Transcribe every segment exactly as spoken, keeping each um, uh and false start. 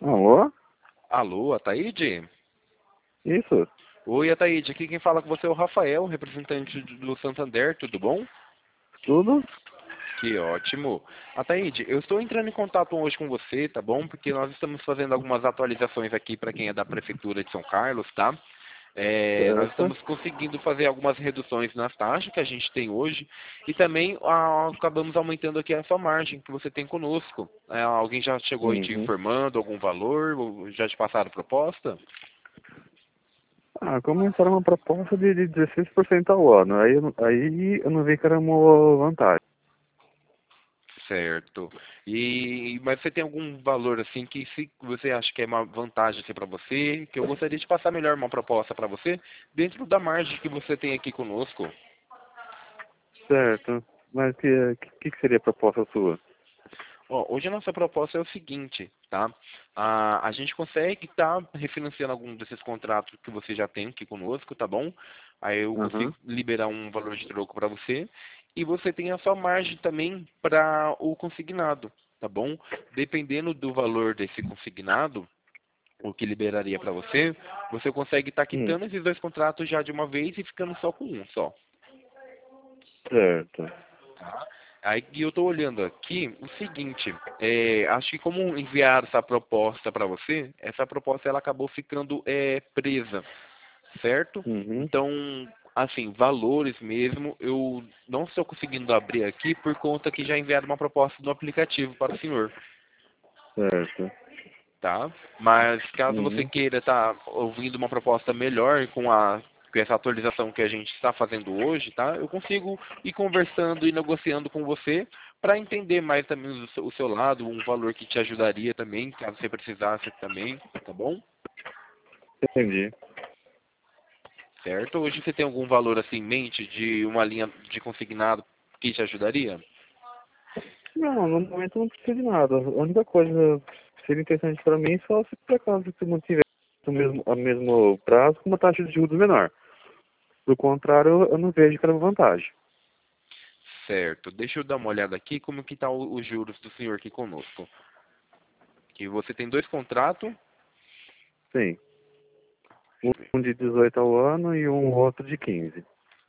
Alô? Alô, Ataíde? Isso? Oi, Ataíde, aqui quem fala com você é o Rafael, representante do Santander, tudo bom? Tudo? Que ótimo. Ataíde, eu estou entrando em contato hoje com você, tá bom? Porque nós estamos fazendo algumas atualizações aqui para quem é da Prefeitura de São Carlos, tá? É, nós Certo. estamos conseguindo fazer algumas reduções nas taxas que a gente tem hoje e também ah, acabamos aumentando aqui a sua margem que você tem conosco. É, alguém já chegou aí te Uhum. informando algum valor? Ou já te passaram proposta? Ah, começaram uma proposta de, de dezesseis por cento ao ano. Aí, eu não- aí eu não vi que era uma vantagem. Certo. E mas você tem algum valor assim que se você acha que é uma vantagem assim, para você, que eu gostaria de passar melhor uma proposta para você dentro da margem que você tem aqui conosco? Certo. Mas o que, que, que seria a proposta sua? Ó, hoje a nossa proposta é o seguinte, tá? A, a gente consegue estar refinanciando algum desses contratos que você já tem aqui conosco, tá bom? Aí eu Aham. consigo liberar um valor de troco para você e você tem a sua margem também para o consignado, tá bom? Dependendo do valor desse consignado, o que liberaria para você, você consegue estar Hum. quitando esses dois contratos já de uma vez e ficando só com um só. Certo. Tá? Aí e eu estou olhando aqui o seguinte, é, acho que como enviar essa proposta para você, essa proposta ela acabou ficando é, presa, certo? Uhum. Então, assim, valores mesmo, eu não estou conseguindo abrir aqui por conta que já enviaram uma proposta no aplicativo para o senhor, Certo. tá? Mas caso você Uhum. queira estar ouvindo uma proposta melhor com a com essa atualização que a gente está fazendo hoje, tá? Eu consigo ir conversando e negociando com você para entender mais também o seu, o seu lado, um valor que te ajudaria também, caso você precisasse também, tá bom? Entendi. Certo? Hoje você tem algum valor assim em mente de uma linha de consignado que te ajudaria? Não, no momento não precisa de nada. A única coisa que seria interessante para mim é só se por acaso você mantiver o mesmo, a mesmo prazo com uma taxa de juros menor. Do contrário, eu não vejo que era uma vantagem. Certo. Deixa eu dar uma olhada aqui como que tá o- os juros do senhor aqui conosco. Que você tem dois contratos. Sim. Um de dezoito ao ano e um outro de quinze.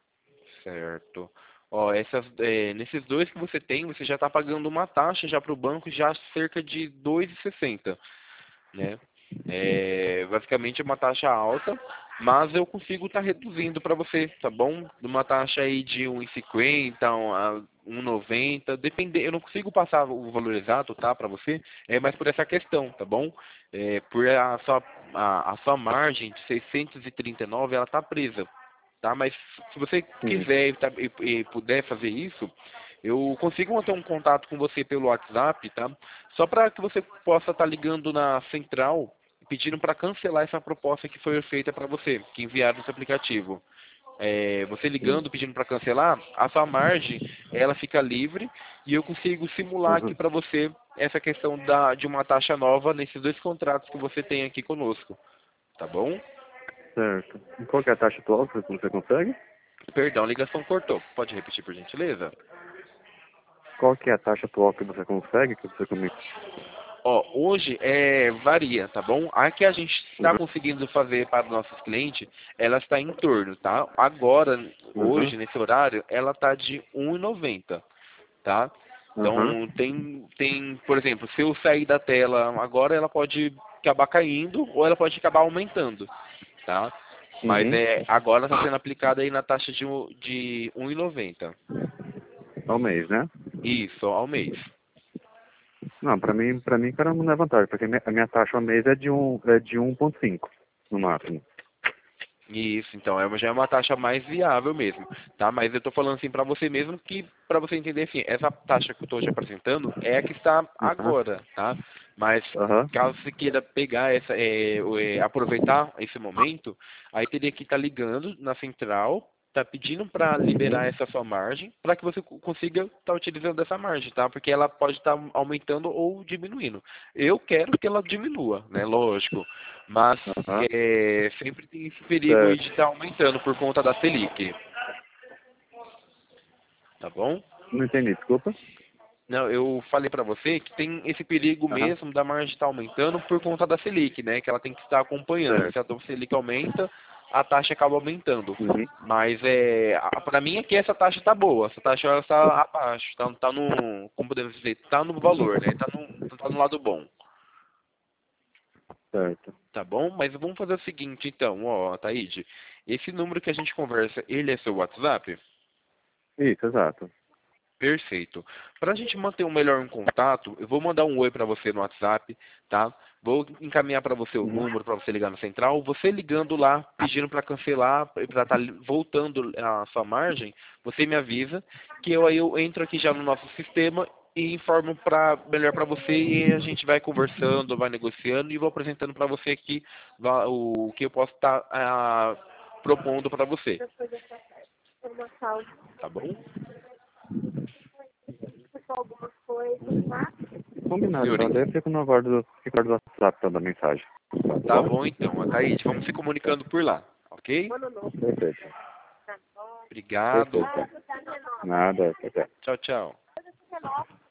Certo. Ó, essas, é, nesses dois que você tem, você já está pagando uma taxa já para o banco já cerca de dois e sessenta, né? É, basicamente é uma taxa alta, mas eu consigo estar reduzindo para você, tá bom? De uma taxa aí de um e cinquenta um, a um e noventa, depende, eu não consigo passar o valor exato, tá, para você, é mais por essa questão, tá bom? É, por a sua, a, a sua margem de seiscentos e trinta e nove, ela tá presa, tá? Mas se você Uhum. quiser e, tá- e- e puder fazer isso, eu consigo manter um contato com você pelo WhatsApp, tá? Só para que você possa estar ligando na central pedindo para cancelar essa proposta que foi feita para você, que enviaram esse aplicativo. É, você Sim. ligando pedindo para cancelar, a sua margem ela fica livre e eu consigo simular aqui Uhum. para você essa questão da, de uma taxa nova nesses dois contratos que você tem aqui conosco, tá bom? Certo. E qual que é a taxa atual que você consegue? Perdão, a ligação cortou. Pode repetir por gentileza? Qual que é a taxa atual que você consegue, que você comigo? Ó, hoje é, varia, tá bom? A que a gente está Uhum. conseguindo fazer para os nossos clientes, ela está em torno, tá? Agora, Uhum. hoje, nesse horário, ela está de um e noventa, tá? Uhum. Então, tem, tem, por exemplo, se eu sair da tela agora, ela pode acabar caindo ou ela pode acabar aumentando, tá? Mas Uhum. é, agora está sendo aplicada aí na taxa de, um- de um e noventa. Ao mês, né? Isso, ao mês. Não, pra mim, pra mim, cara, não é vantagem, porque a minha, a minha taxa ao mês é de um, é de um ponto cinco no máximo. Isso, então, é, já é uma taxa mais viável mesmo, tá? Mas eu tô falando assim para você mesmo que, para você entender, assim, essa taxa que eu tô te apresentando é a que está Aham. agora, tá? Mas Aham. caso você queira pegar essa, é, o- é, aproveitar esse momento, aí teria que estar ligando na central, tá pedindo para Uhum. liberar essa sua margem, para que você co- consiga estar utilizando essa margem, tá? Porque ela pode estar aumentando ou diminuindo. Eu quero que ela diminua, né? Lógico. Mas Aham. é, sempre tem esse perigo aí Certo. de estar aumentando por conta da Selic, tá bom? Não entendi, desculpa. Não, eu falei para você que tem esse perigo Aham. mesmo da margem estar aumentando por conta da Selic, né? Que ela tem que estar acompanhando. Se Certo. a Selic aumenta, a taxa acaba aumentando. Uhum. Mas é, para mim aqui essa taxa tá boa. Essa taxa ela está abaixo, tá, tá no, como podemos dizer, tá no valor, né? Tá no, tá no lado bom. Certo. Tá bom? Mas vamos fazer o seguinte, então, ó, Taíde. Esse número que a gente conversa, ele é seu WhatsApp? Isso, exato. Perfeito. Para a gente manter um melhor contato, eu vou mandar um oi para você no WhatsApp, tá? Vou encaminhar para você o Uhum. número para você ligar na central. Você ligando lá, pedindo para cancelar, para estar voltando a sua margem, você me avisa que eu aí eu entro aqui já no nosso sistema e informo para melhor para você e a gente vai conversando, vai negociando e vou apresentando para você aqui va- o que eu posso estar ah, propondo para você, tá bom? Combinado, então. Senhorita. Daí eu fico no aguardo, fico no WhatsApp então, da mensagem. Tá Tá bom? bom então, Ataíde, vamos se comunicando por lá, ok? Perfeito. Obrigado. Perfeito. Nada, até. Tchau, tchau.